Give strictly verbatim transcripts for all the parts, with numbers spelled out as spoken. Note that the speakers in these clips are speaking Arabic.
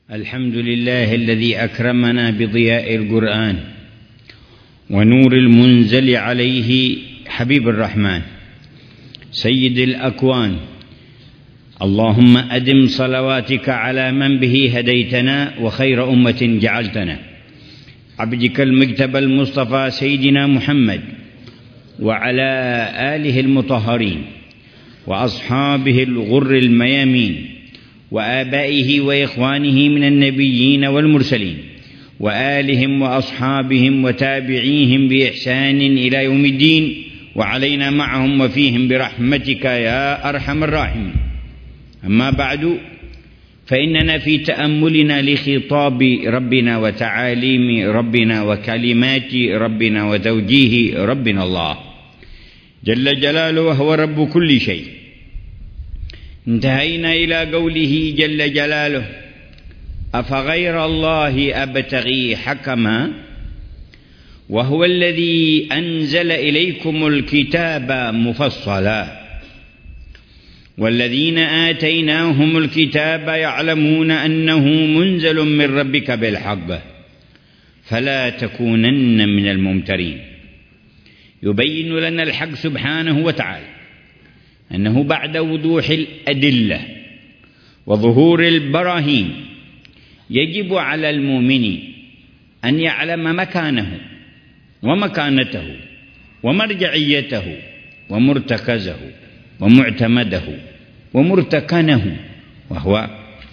الحمد لله الذي أكرمنا بضياء القرآن ونور المنزل عليه حبيب الرحمن سيد الأكوان. اللهم أدم صلواتك على من به هديتنا وخير أمة جعلتنا، عبدك المجتبى المصطفى سيدنا محمد وعلى آله المطهرين وأصحابه الغر الميامين وآبائه وإخوانه من النبيين والمرسلين وآلهم وأصحابهم وتابعيهم بإحسان إلى يوم الدين، وعلينا معهم وفيهم برحمتك يا أرحم الراحمين. أما بعد، فإننا في تأملنا لخطاب ربنا وتعاليم ربنا وكلمات ربنا وتوجيه ربنا الله جل جلاله وهو رب كل شيء، انتهينا إلى قوله جل جلاله: أفغير الله أبتغي حكما وهو الذي أنزل إليكم الكتاب مفصلا والذين آتيناهم الكتاب يعلمون أنه منزل من ربك بالحق فلا تكونن من الممترين. يبين لنا الحق سبحانه وتعالى أنه بعد وضوح الأدلة وظهور البراهين يجب على المؤمن أن يعلم مكانه ومكانته ومرجعيته ومرتكزه ومعتمده ومرتكنه، وهو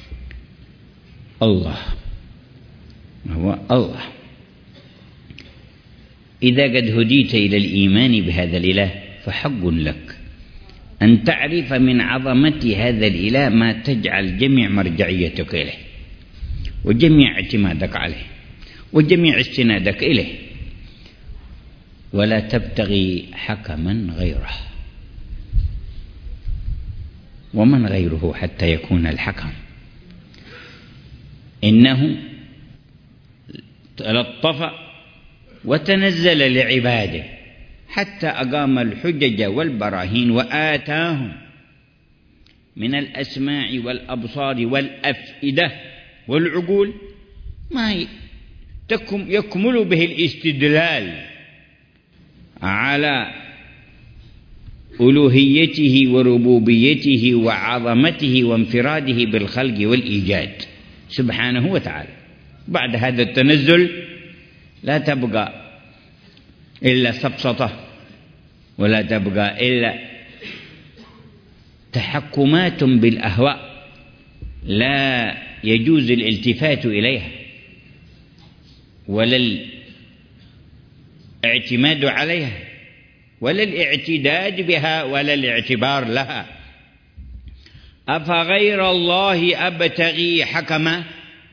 الله وهو الله. إذا قد هديت إلى الإيمان بهذا الإله فحق لك أن تعرف من عظمة هذا الإله ما تجعل جميع مرجعيتك إليه وجميع اعتمادك عليه وجميع استنادك إليه، ولا تبتغي حكما غيره. ومن غيره حتى يكون الحكم؟ إنه تلطف وتنزل لعباده حتى أقام الحجج والبراهين وآتاهم من الأسماع والأبصار والأفئدة والعقول ما يكمل به الاستدلال على ألوهيته وربوبيته وعظمته وانفراده بالخلق والإيجاد سبحانه وتعالى. بعد هذا التنزل لا تبقى إلا سبسطة ولا تبقى إلا تحكمات بالأهواء لا يجوز الالتفات إليها ولا الاعتماد عليها ولا الاعتداد بها ولا الاعتبار لها. أفغير الله أبتغي حكما،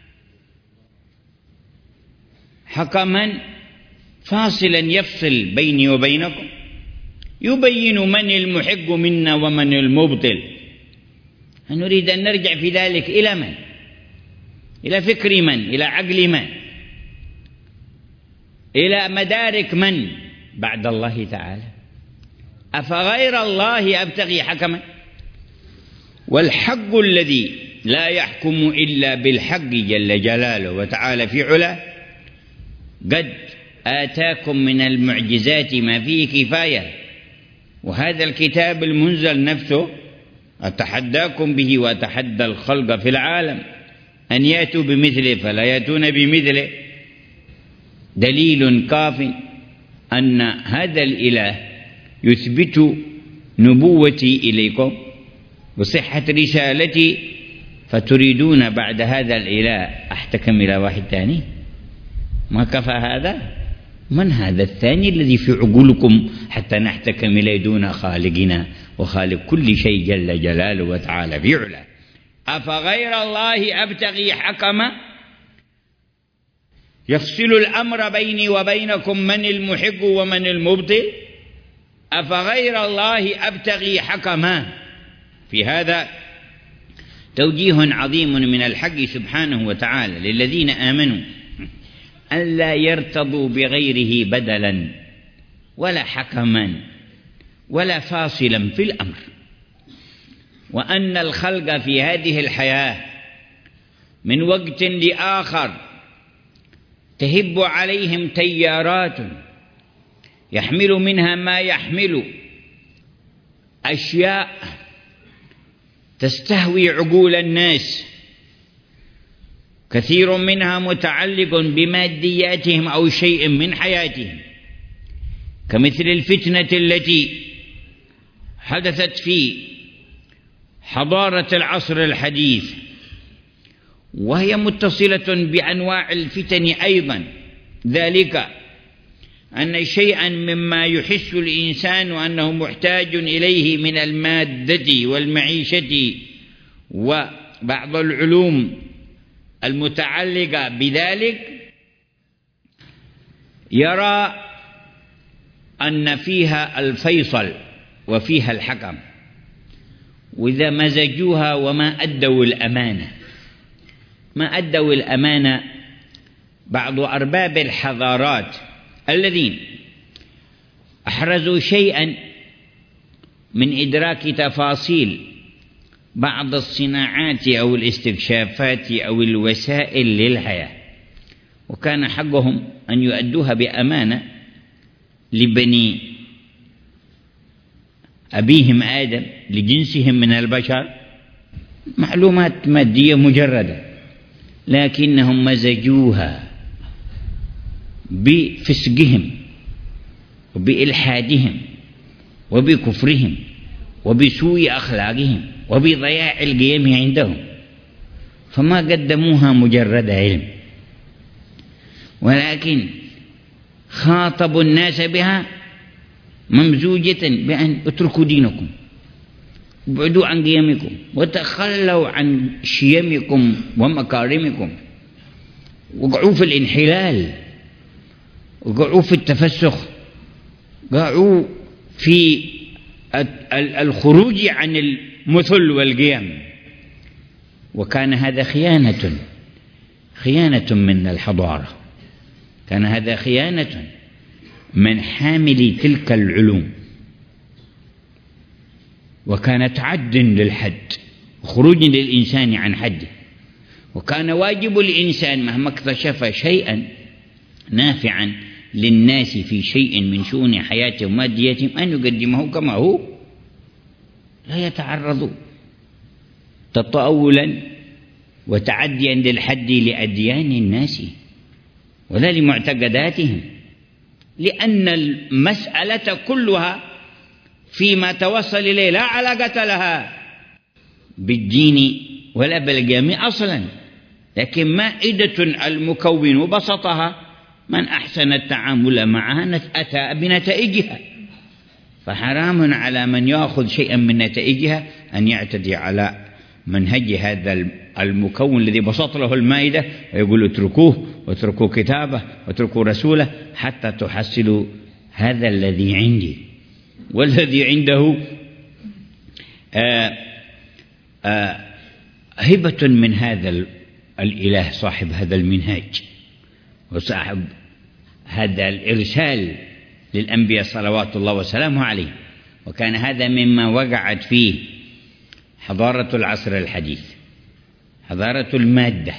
حكما فاصلا يفصل بيني وبينكم، يبين من المحق منا ومن المبطل. نريد أن نرجع في ذلك إلى من؟ إلى فكر من؟ إلى عقل من؟ إلى مدارك من بعد الله تعالى؟ أفغير الله أبتغي حكما، والحق الذي لا يحكم إلا بالحق جل جلاله وتعالى في علاه قد آتاكم من المعجزات ما فيه كفاية، وهذا الكتاب المنزل نفسه أتحداكم به وأتحدى الخلق في العالم أن يأتوا بمثله فلا يأتون بمثله. دليل كاف أن هذا الإله يثبت نبوتي إليكم وصحة رسالتي، فتريدون بعد هذا الإله أحتكم إلى واحد ثاني؟ ما كفى هذا؟ من هذا الثاني الذي في عقولكم حتى نحتكم إليه دون خالقنا وخالق كل شيء جل جلاله وتعالى في علاه؟ أفغير الله أبتغي حكما يفصل الأمر بيني وبينكم من المحق ومن المبطل؟ أفغير الله أبتغي حكما. في هذا توجيه عظيم من الحق سبحانه وتعالى للذين آمنوا ألا يرتضوا بغيره بدلا ولا حكما ولا فاصلا في الأمر، وأن الخلق في هذه الحياة من وقت لآخر تهب عليهم تيارات يحمل منها ما يحمل، أشياء تستهوي عقول الناس، كثير منها متعلق بمادياتهم أو شيء من حياتهم، كمثل الفتنة التي حدثت في حضارة العصر الحديث، وهي متصلة بأنواع الفتن أيضا، ذلك أن شيئا مما يحس الإنسان أنه محتاج إليه من المادة والمعيشة وبعض العلوم المتعلقة بذلك يرى أن فيها الفيصل وفيها الحكم، وإذا مزجوها وما أدوا الأمانة ما أدوا الأمانة بعض أرباب الحضارات الذين أحرزوا شيئا من إدراك تفاصيل بعض الصناعات أو الاستكشافات أو الوسائل للحياة، وكان حقهم أن يؤدوها بأمانة لبني أبيهم آدم، لجنسهم من البشر، معلومات مادية مجردة، لكنهم مزجوها بفسقهم وبإلحادهم وبكفرهم وبسوء أخلاقهم وبضياع القيم عندهم، فما قدموها مجرد علم، ولكن خاطبوا الناس بها ممزوجة بأن اتركوا دينكم، ابعدوا عن قيمكم، وتخلوا عن شيمكم ومكارمكم، وقعوا في الانحلال، وقعوا في التفسخ، قعوا في الخروج عن المثل والقيم، وكان هذا خيانة خيانة من الحضارة، كان هذا خيانة من حامل تلك العلوم، وكان تعد للحد وخروج للإنسان عن حده، وكان واجب الإنسان مهما اكتشف شيئا نافعا للناس في شيء من شؤون حياتهم ومادياتهم أن يقدمه كما هو، لا يتعرض تطاولا وتعديا للحد لأديان الناس ولا لمعتقداتهم، لأن المسألة كلها فيما توصل إليه لا علاقة لها بالدين ولا بالقيم أصلا، لكن مائدة المكون بسطها من أحسن التعامل معها أتى بنتائجها، فحرام على من يأخذ شيئا من نتائجها أن يعتدي على منهج هذا المكون الذي بسط له المائدة ويقول اتركوه واتركوا كتابه واتركوا رسوله حتى تحصلوا هذا الذي عندي، والذي عنده آآ آآ هبة من هذا الإله صاحب هذا المنهاج وصاحب هذا الإرسال للأنبياء صلوات الله وسلامه عليه. وكان هذا مما وقعت فيه حضارة العصر الحديث، حضارة المادة،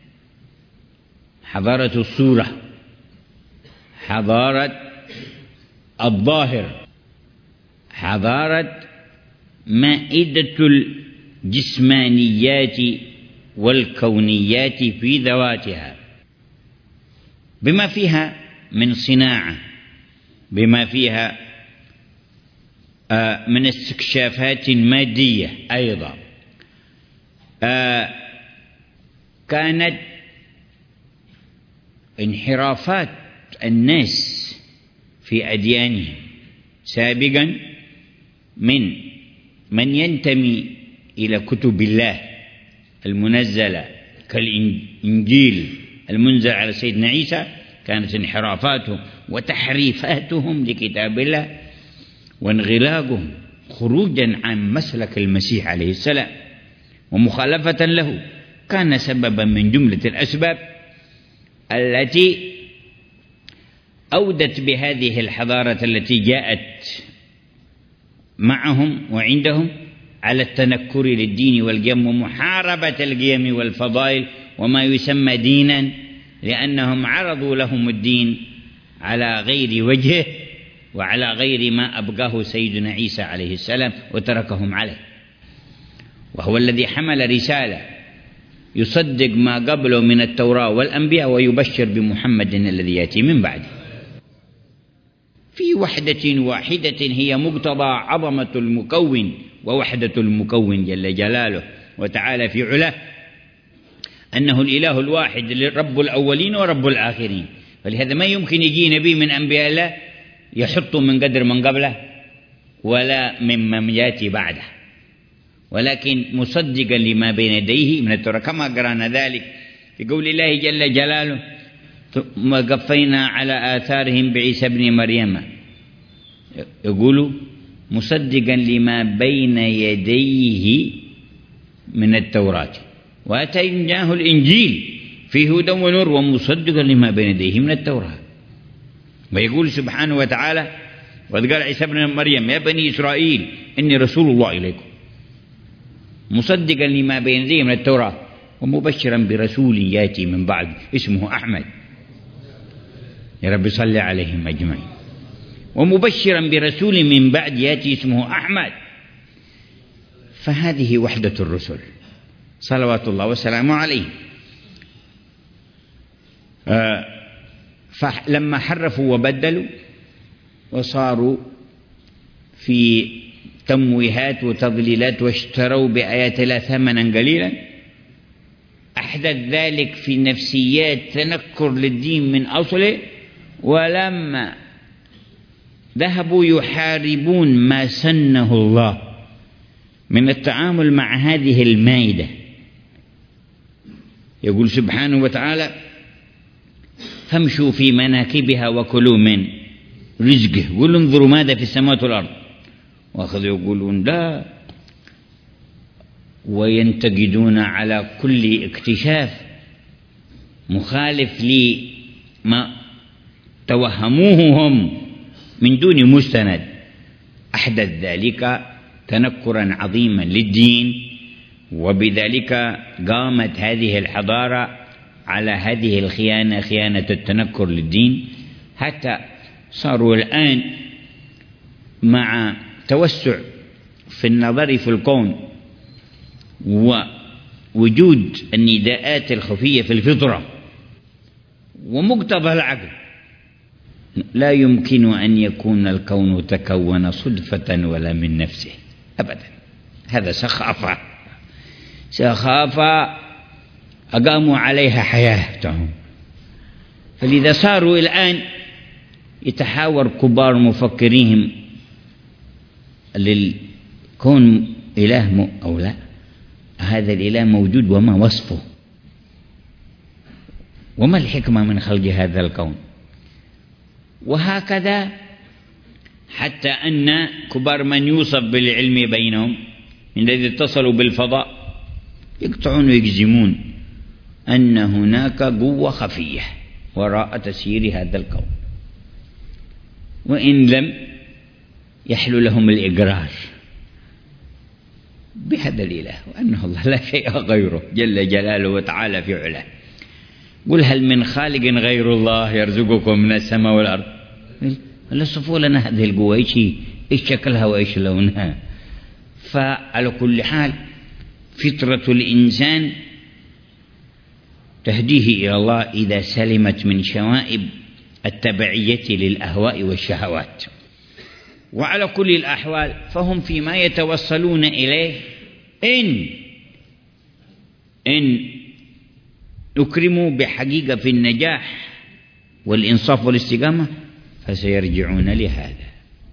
حضارة الصورة، حضارة الظاهر، حضارة مائدة الجسمانيات والكونيات في ذواتها، بما فيها من صناعة، بما فيها من استكشافات مادية أيضا. كانت انحرافات الناس في أديانهم سابقا من من ينتمي إلى كتب الله المنزلة كالإنجيل المنزل على سيدنا عيسى، كانت انحرافاتهم وتحريفاتهم لكتاب الله وانغلاقهم خروجا عن مسلك المسيح عليه السلام ومخالفة له كان سببا من جملة الأسباب التي أودت بهذه الحضارة التي جاءت معهم وعندهم على التنكر للدين والقيم ومحاربة القيم والفضائل وما يسمى دينا، لأنهم عرضوا لهم الدين على غير وجهه وعلى غير ما أبقاه سيدنا عيسى عليه السلام وتركهم عليه، وهو الذي حمل رسالة يصدق ما قبله من التوراة والأنبياء ويبشر بمحمد الذي يأتي من بعده في وحدة واحدة هي مقتضى عظمة المكون ووحدة المكون جل جلاله وتعالى في علاه، أنه الإله الواحد رب الأولين ورب الآخرين. فلهذا ما يمكن يجي نبي من أنبياء الله يحط من قدر من قبله ولا ممن يأتي بعده، ولكن مصدقا لما بين يديه من التوراة، كما قرأنا ذلك في قول الله جل جلاله: ثم قفينا على آثارهم بعيسى ابن مريم، يقول مصدقا لما بين يديه من التوراة، وآتيناه الإنجيل فيه هدى ونور ومصدقا لما بين يديه من التوراة. ويقول سبحانه وتعالى: وإذ قال عيسى ابن مريم يا بني إسرائيل إني رسول الله إليكم مصدقا لما بين يديه من التوراة ومبشرا برسول ياتي من بعد اسمه أحمد. يا رب صل عليهم أجمعين. ومبشرا برسول من بعد ياتي اسمه أحمد. فهذه وحدة الرسل صلوات الله وسلامه عليه. آه فلما حرفوا وبدلوا وصاروا في تمويهات وتضليلات واشتروا بآيات الله ثمنا قليلا، أحدث ذلك في نفسيات تنكر للدين من أصله. ولما ذهبوا يحاربون ما سنه الله من التعامل مع هذه المائدة، يقول سبحانه وتعالى: فامشوا في مناكبها وكلوا من رزقه. قل انظروا ماذا في السماوات والأرض. وأخذوا يقولون لا، وينتقدون على كل اكتشاف مخالف لما توهموه هم من دون مستند. أحدث ذلك تنكرا عظيما للدين، وبذلك قامت هذه الحضارة على هذه الخيانة، خيانة التنكر للدين، حتى صاروا الآن مع توسع في النظر في الكون ووجود النداءات الخفية في الفطرة ومقتضى العقل لا يمكن أن يكون الكون تكون صدفة ولا من نفسه أبدا. هذا سخافة، سخافة أقاموا عليها حياتهم. فلذا صاروا الآن يتحاور كبار مفكريهم للكون إله أو لا، هذا الإله موجود وما وصفه، وما الحكمة من خلق هذا الكون. وهكذا حتى أن كبار من يوصف بالعلم بينهم من الذي اتصلوا بالفضاء يقطعون ويجزمون أن هناك قوة خفية وراء تسيير هذا الكون، وإن لم يحلو لهم الإقرار بهذا الإله وأنه الله لا شيء غيره جل جلاله وتعالى في علاه. قل هل من خالق غير الله يرزقكم من السماء والأرض؟ لا صفوا لنا هذه القوة إيش إيش شكلها وإيش لونها. فعلى كل حال فطرة الإنسان تهديه إلى الله إذا سلمت من شوائب التبعية للأهواء والشهوات. وعلى كل الأحوال فهم فيما يتوصلون إليه إن إن أكرموا بحقيقة في النجاح والإنصاف والاستقامة فسيرجعون لهذا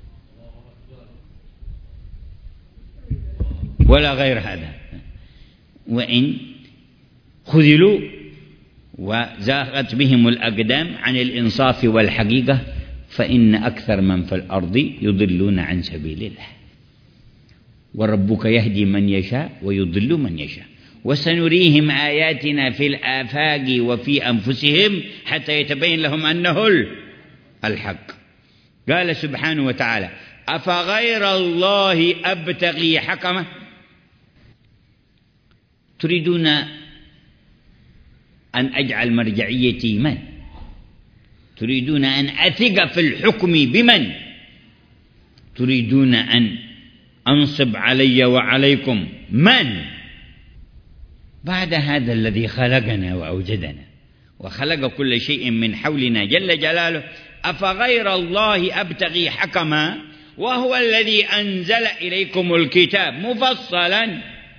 ولا غير هذا. وإن خذلوا وزاغت بهم الأقدام عن الإنصاف والحقيقة فإن أكثر من في الأرض يضلون عن سبيل الله، وربك يهدي من يشاء ويضل من يشاء، وسنريهم آياتنا في الآفاق وفي أنفسهم حتى يتبين لهم أنه الحق. قال سبحانه وتعالى: أفغير الله أبتغي حكمة. تريدون أن أجعل مرجعيتي من؟ تريدون أن أثق في الحكم بمن؟ تريدون أن أنصب علي وعليكم من؟ بعد هذا الذي خلقنا وأوجدنا وخلق كل شيء من حولنا جل جلاله، أفغير الله أبتغي حكما وهو الذي أنزل إليكم الكتاب مفصلا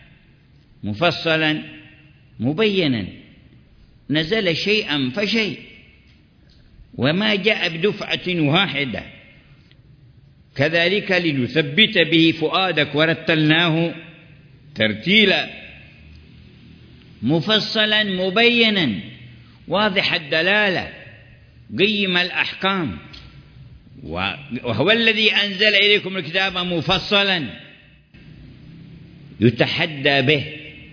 مفصلا مبينا، نزل شيئا فشيء وما جاء بدفعة واحدة، كذلك لنثبت به فؤادك ورتلناه ترتيلا، مفصلا مبينا واضح الدلالة قيم الأحكام، وهو الذي أنزل إليكم الكتاب مفصلا يتحدى به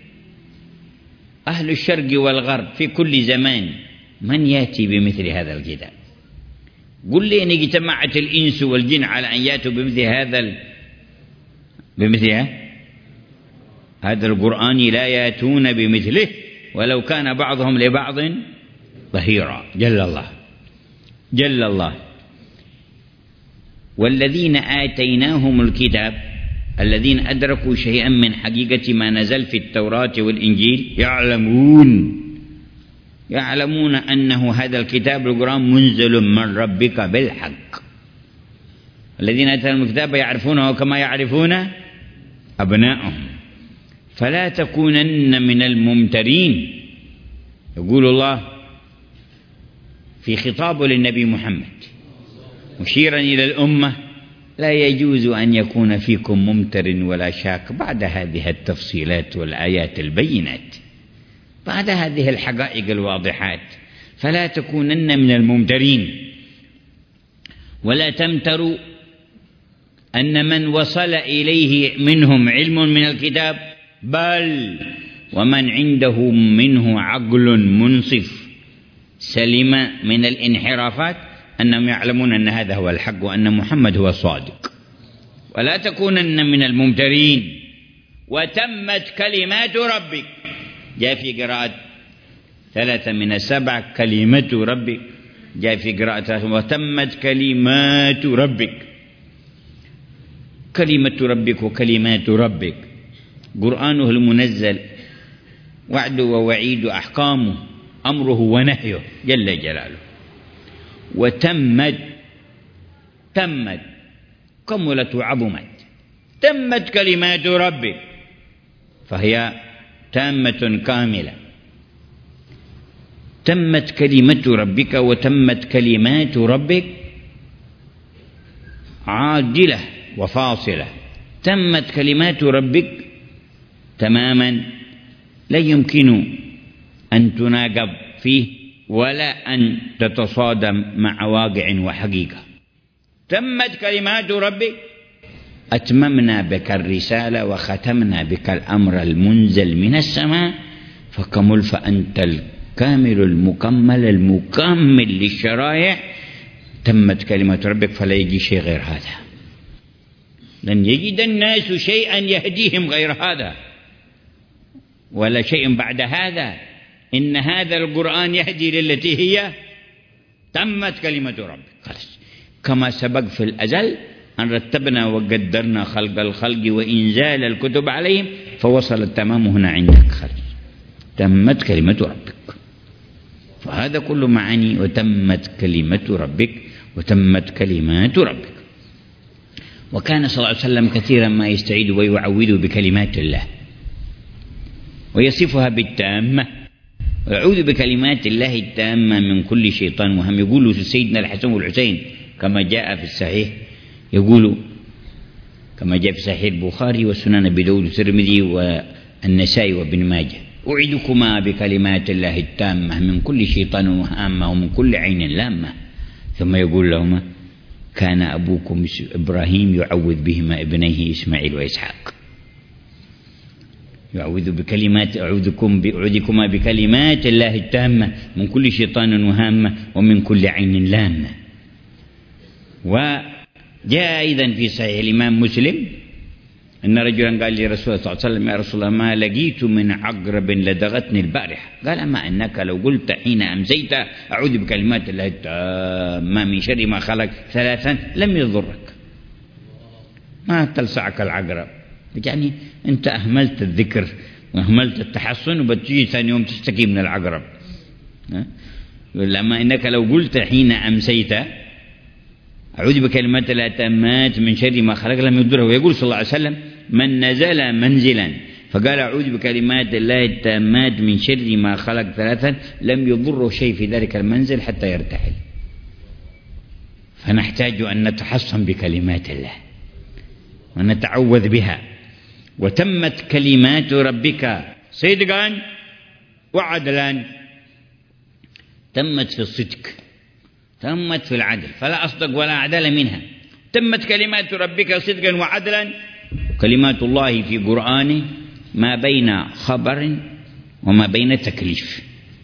أهل الشرق والغرب في كل زمان، من يأتي بمثل هذا الكتاب؟ قل لي إن اجتمعت الإنس والجن على أن يأتوا بمثل هذا ال... بمثل هذا القرآن لا يأتون بمثله ولو كان بعضهم لبعض ظهيرا. جل الله جل الله. والذين آتيناهم الكتاب الذين أدركوا شيئا من حقيقة ما نزل في التوراة والإنجيل يعلمون يعلمون أنه هذا الكتاب القرآن منزل من ربك بالحق. الذين آتيناهم الكتاب يعرفونه كما يعرفون أبناءهم، فلا تكونن من الممترين. يقول الله في خطابه للنبي محمد مشيرا إلى الأمة: لا يجوز أن يكون فيكم ممتر ولا شاك بعد هذه التفصيلات والآيات البينات، بعد هذه الحقائق الواضحات، فلا تكونن من الممترين. ولا تمتروا أن من وصل إليه منهم علم من الكتاب، بل ومن عنده منه عقل منصف سلم من الانحرافات أنهم يعلمون أن هذا هو الحق وأن محمد هو الصادق. ولا تكونن من الممترين. وتمت كلمات ربك، جاء في قراءة ثلاثة من السبع كلمة ربك، جاء في قراءة ثلاثة وتمت كلمات ربك. كلمة ربك وكلمات ربك قرآنه المنزل، وعد ووعيد أحكامه، أمره ونهيه جل جلاله. وتمت تمت كملت وعظمت، تمت كلمات ربك فهي تامة كاملة. تمت كلمة ربك وتمت كلمات ربك عاجلة وفاصلة. تمت كلمات ربك تماما لا يمكن أن تناقض فيه ولا أن تتصادم مع واقع وحقيقة. تمت كلمات ربك، أتممنا بك الرسالة وختمنا بك الأمر المنزل من السماء فكمل، فأنت الكامل المكمل المكمل للشرائع. تمت كلمة ربك فلا يجي شيء غير هذا، لن يجد الناس شيئا يهديهم غير هذا ولا شيء بعد هذا. إن هذا القرآن يهدي للتي هي تمت كلمة ربك. خلاص، كما سبق في الأزل أن رتبنا وقدرنا خلق الخلق وإنزال الكتب عليهم فوصل التمام هنا عندك. خلاص، تمت كلمة ربك، فهذا كل معاني وتمت كلمة ربك وتمت كلمات ربك. وكان صلى الله عليه وسلم كثيرا ما يستعيد ويعوذ بكلمات الله ويصفها بالتامة، ويعوذ بكلمات الله التامة من كل شيطان وهم. يقول سيدنا الحسن والحسين كما جاء في الصحيح، يقول كما جاء في صحيح البخاري وسنن أبي داود والترمذي والنسائي وابن ماجه: أعيدكما بكلمات الله التامة من كل شيطان وهامة ومن كل عين لامة. ثم يقول لهما: كان أبوكم إبراهيم يعوذ بهما ابنيه إسماعيل وإسحاق. يعوذ بكلمات أعوذكم بأعوذكما بكلمات الله التامة من كل شيطان وهامة ومن كل عين لامة. وجاء أيضا في صحيح الإمام مسلم أن رجلا قال لرسول الله صلى الله عليه وسلم: يا رسول الله، ما لقيت من عقرب لدغتني البارحة. قال: أما أنك لو قلت حين أمسيت أعوذ بكلمات الله التامة من شر ما خلق ثلاثا لم يضرك، ما تلسعك العقرب. يعني أنت أهملت الذكر وأهملت التحصن وبتجي ثاني يوم تشتكي من العقرب. لما إنك لو قلت حين أمسيت أعوذ بكلمات الله التامات من شر ما خلق لم يضره. ويقول صلى الله عليه وسلم: من نزل منزلا فقال أعوذ بكلمات الله التامات من شر ما خلق ثلاثا لم يضره شيء في ذلك المنزل حتى يرتحل. فنحتاج أن نتحصن بكلمات الله ونتعوذ بها. وتمت كلمات ربك صدقا وعدلا. تمت في الصدق، تمت في العدل، فلا أصدق ولا أعدل منها. تمت كلمات ربك صدقا وعدلا. كلمات الله في قرآنه ما بين خبر وما بين تكليف.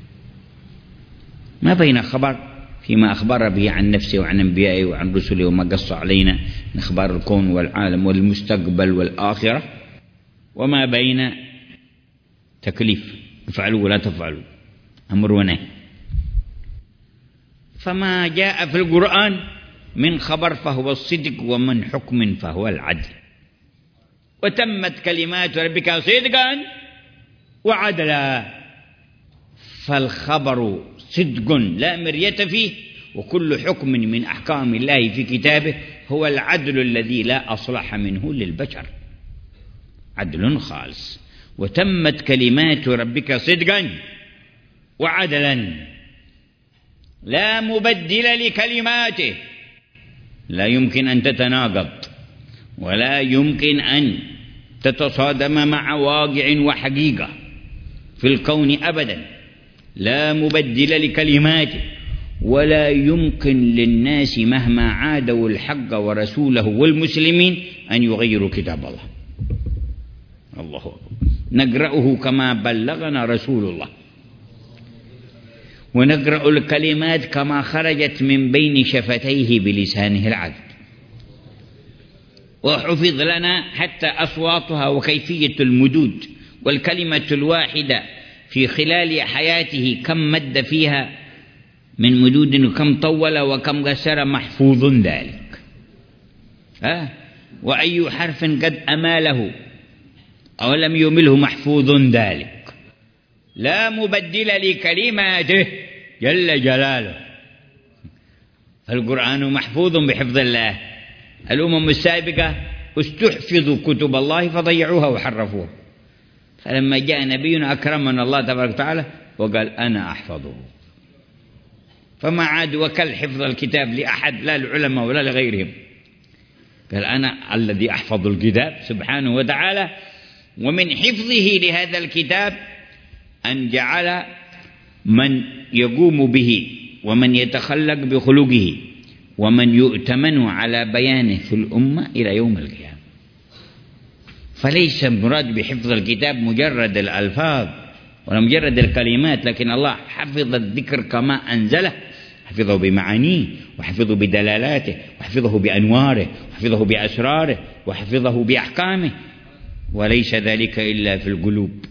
ما بين خبر فيما أخبر به عن نفسه وعن أنبيائه وعن رسله وما قص علينا من أخبار الكون والعالم والمستقبل والآخرة، وما بين تكليف: افعلوا ولا تفعلوا، أمر ونهي. فما جاء في القرآن من خبر فهو الصدق، ومن حكم فهو العدل. وتمت كلمات ربك صدقا وعدلا. فالخبر صدق لا مرية فيه، وكل حكم من أحكام الله في كتابه هو العدل الذي لا أصلح منه للبشر، عدل خالص. وتمت كلمات ربك صدقا وعدلا لا مبدل لكلماته. لا يمكن أن تتناقض ولا يمكن أن تتصادم مع واقع وحقيقة في الكون أبدا. لا مبدل لكلماته، ولا يمكن للناس مهما عادوا الحق ورسوله والمسلمين أن يغيروا كتاب الله. الله أكبر. نقرأه كما بلغنا رسول الله، ونقرأ الكلمات كما خرجت من بين شفتيه بلسانه العذب، وحفظ لنا حتى أصواتها وكيفية المدود. والكلمة الواحدة في خلال حياته كم مد فيها من مدود وكم طول وكم قصر محفوظ ذلك. أه؟ وأي حرف قد أماله أو لم يمله محفوظ ذلك. لا مبدل لكلماته جل جلاله. القرآن محفوظ بحفظ الله. الأمم السابقة استحفظوا كتب الله فضيعوها وحرفوها، فلما جاء نبينا أكرمنا الله تبارك وتعالى وقال: أنا أحفظه. فما عاد وكل حفظ الكتاب لأحد، لا للعلماء ولا لغيرهم. قال: أنا الذي أحفظ الكتاب سبحانه وتعالى. ومن حفظه لهذا الكتاب أن جعل من يقوم به ومن يتخلق بخلقه ومن يؤتمن على بيانه في الأمة إلى يوم القيامة. فليس المراد بحفظ الكتاب مجرد الألفاظ ولا مجرد الكلمات، لكن الله حفظ الذكر كما أنزله، حفظه بمعانيه وحفظه بدلالاته وحفظه بأنواره وحفظه بأسراره وحفظه بأحكامه. وليس ذلك إلا في القلوب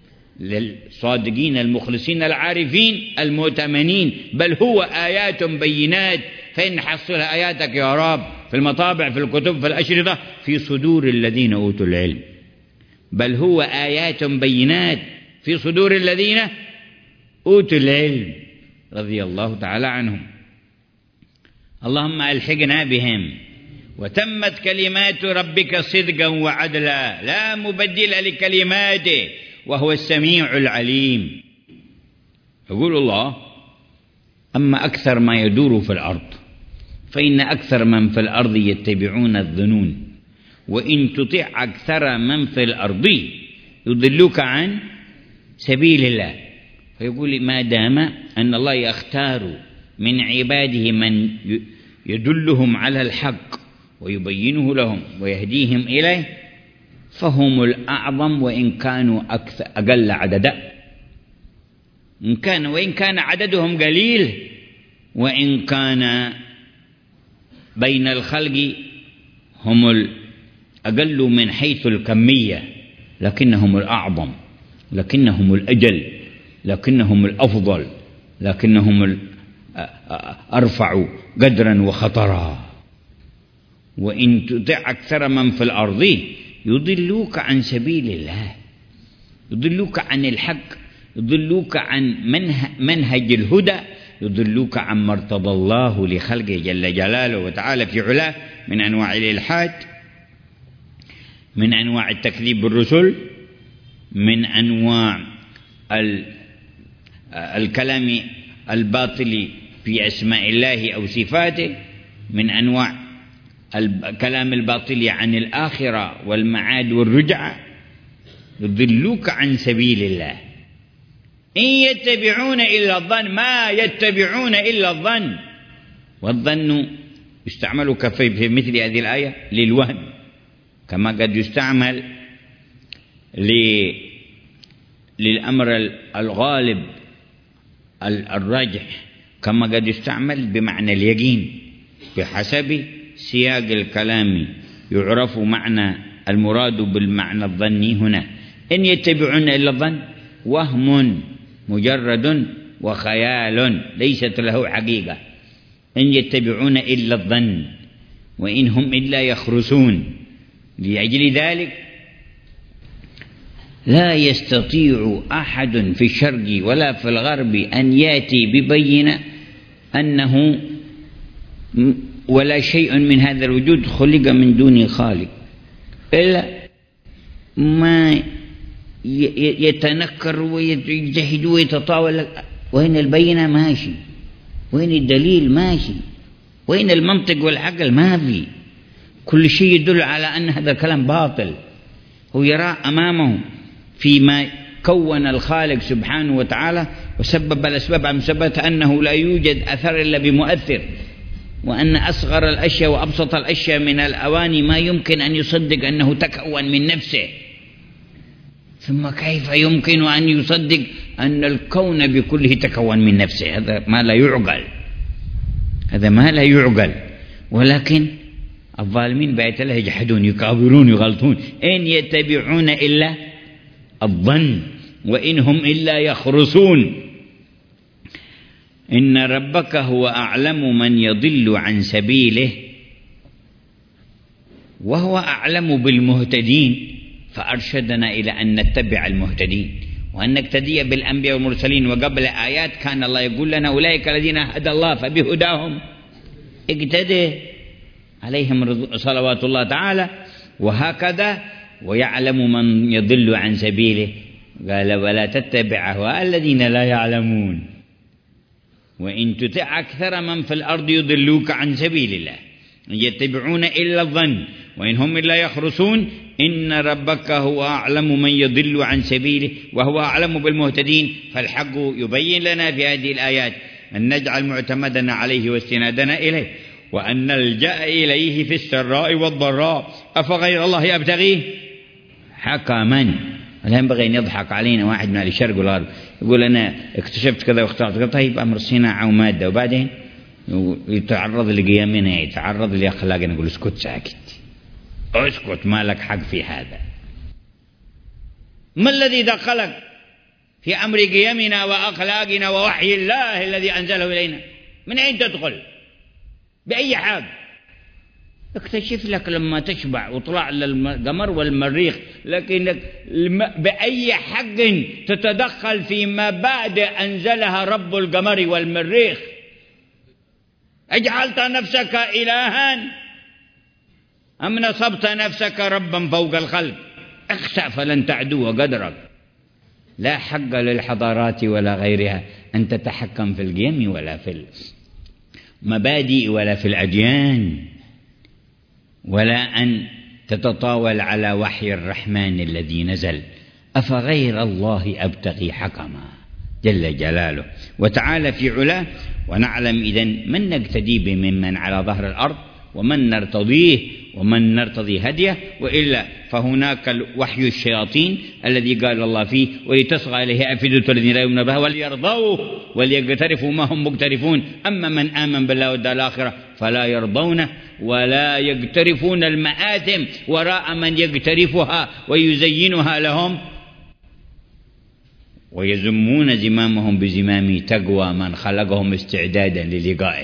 للصادقين المخلصين العارفين المؤتمنين، بل هو آيات بينات. فإن حصل آياتك يا رب في المطابع في الكتب في الأشرطة في صدور الذين أوتوا العلم، بل هو آيات بينات في صدور الذين أوتوا العلم رضي الله تعالى عنهم. اللهم ألحقنا بهم. وتمت كلمات ربك صدقا وعدلا لا مبدل لكلماته وهو السميع العليم. يقول الله: أما أكثر ما يدور في الأرض فإن أكثر من في الأرض يتبعون الظنون وإن تطع أكثر من في الأرض يضلوك عن سبيل الله. فيقول: ما دام أن الله يختار من عباده من يدلهم على الحق ويبينه لهم ويهديهم إليه فهم الأعظم وإن كانوا أكثر أقل عددا، إن كان وإن كان عددهم قليل، وإن كان بين الخلق هم أقل من حيث الكمية، لكنهم الأعظم، لكنهم الأجل، لكنهم الأفضل، لكنهم أرفع قدرا وخطرا. وإن تطع أكثر من في الأرض يضلوك عن سبيل الله، يضلوك عن الحق، يضلوك عن منهج الهدى، يضلوك عن ما ارتضى الله لخلقه جل جلاله وتعالى في علاه من أنواع الإلحاد، من أنواع التكذيب بالرسل، من أنواع الكلام الباطل في أسماء الله أو صفاته، من أنواع الكلام الباطل عن الآخرة والمعاد والرجعة. يضلوك عن سبيل الله. إن يتبعون إلا الظن، ما يتبعون إلا الظن. والظن يستعمل في مثل هذه الآية للوهم، كما قد يستعمل للأمر الغالب الراجح، كما قد يستعمل بمعنى اليقين. بحسب سياق الكلام يعرف معنى المراد بالمعنى الظني هنا. إن يتبعون إلا الظن، وهم مجرد وخيال ليست له حقيقة. إن يتبعون إلا الظن وإن هم إلا يخرسون. لأجل ذلك لا يستطيع أحد في الشرق ولا في الغرب أن يأتي ببينة أنه ولا شيء من هذا الوجود خلق من دون خالق، إلا ما يتنكر ويجتهد ويتطاول. وين البينة؟ ماشي. وين الدليل؟ ماشي. وين المنطق والعقل؟ ما في. كل شيء يدل على أن هذا الكلام باطل. هو يرى أمامه فيما كون الخالق سبحانه وتعالى وسبب الأسباب عن مسببة أنه لا يوجد أثر إلا بمؤثر، وأن أصغر الأشياء وأبسط الأشياء من الأواني ما يمكن أن يصدق أنه تكون من نفسه. ثم كيف يمكن أن يصدق أن الكون بكله تكون من نفسه؟ هذا ما لا يعقل، هذا ما لا يعقل. ولكن الظالمين بآيات الله يجحدون يكابرون يغلطون. إن يتبعون إلا الظن وإن هم إلا يخرسون. إن ربك هو أعلم من يضل عن سبيله وهو أعلم بالمهتدين، فأرشدنا إلى أن نتبع المهتدين وأن نقتدي بالأنبياء والمرسلين. وقبل آيات كان الله يقول لنا أولئك الذين هدى الله فبهداهم اقتدي عليهم صلوات الله تعالى. وهكذا ويعلم من يضل عن سبيله، قال ولا تتبع أهواء الذين لا يعلمون. وإن تطع أكثر من في الأرض يضلوك عن سبيل الله يتبعون إلا الظن وإن هم إلا يخرسون. إن ربك هو أعلم من يضل عن سبيله وهو أعلم بالمهتدين. فالحق يبين لنا في هذه الآيات أن نجعل معتمدنا عليه واستنادنا إليه، وأن نلجأ إليه في السراء والضراء. أفغير الله أبتغيه حكما؟ لا ينبغي أن يضحك علينا واحد من الشرق والغرب يقول أنا اكتشفت كذا واخترت كذا. طيب أمر صناعة ومادة، وبعدين يتعرض لقيمنا، يتعرض لأخلاقنا، نقول اسكت ساكت، اسكت، ما لك حق في هذا. ما الذي دخلك في أمر قيمنا وأخلاقنا ووحي الله الذي أنزله إلينا؟ من أين تدخل؟ بأي حق؟ اكتشف لك لما تشبع وطلع للقمر والمريخ، لكنك بأي حق تتدخل في مبادئ أنزلها رب القمر والمريخ؟ أجعلت نفسك إلها أم نصبت نفسك ربا فوق الخلق؟ اخسأ فلن تعدو قدرك. لا حق للحضارات ولا غيرها أن تتحكم في القيم ولا في المبادئ ولا في الأديان، ولا أن تتطاول على وحي الرحمن الذي نزل. أفغير الله أبتغي حكما جل جلاله وتعالى في علاه. ونعلم إذن من نقتدي بمن على ظهر الأرض ومن نرتضيه ومن نرتضي هديه، وإلا فهناك وحي الشياطين الذي قال الله فيه ولتصغى إليه أفئدة الذين لا يؤمنون بها وليرضوه وليقترفوا ما هم مقترفون. أما من آمن بالله والدار الآخرة فلا يرضونه ولا يقترفون المآثم وراء من يقترفها ويزينها لهم، ويزمون زمامهم بزمام تقوى من خلقهم استعدادا للقائه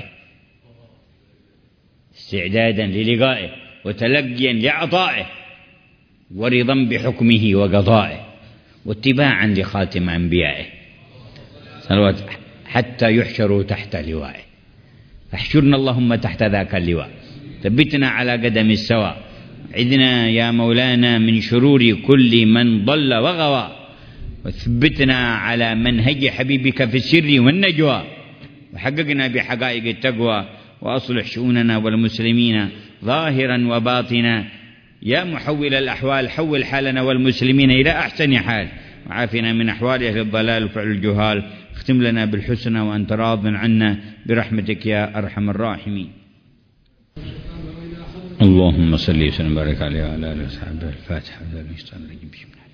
استعدادا للقائه وتلقيا لعطائه ورضا بحكمه وقضائه واتباعا لخاتم أنبيائه صلوات حتى يحشروا تحت لوائه. احشرنا اللهم تحت ذاك اللواء، ثبتنا على قدم السواء، عذنا يا مولانا من شرور كل من ضل وغوى، وثبتنا على منهج حبيبك في السر والنجوى، وحققنا بحقائق التقوى، وأصلح شؤوننا والمسلمين ظاهرا وباطنا. يا محول الأحوال حول حالنا والمسلمين إلى أحسن حال، وعافنا من أحوال أهل الضلال وفعل الجهال. اختم لنا بالحسنى وأنت راض عنا برحمتك يا أرحم الراحمين. اللهم صل وسلم وبارك عليه وعلى آله وصحبه. الفاتحة.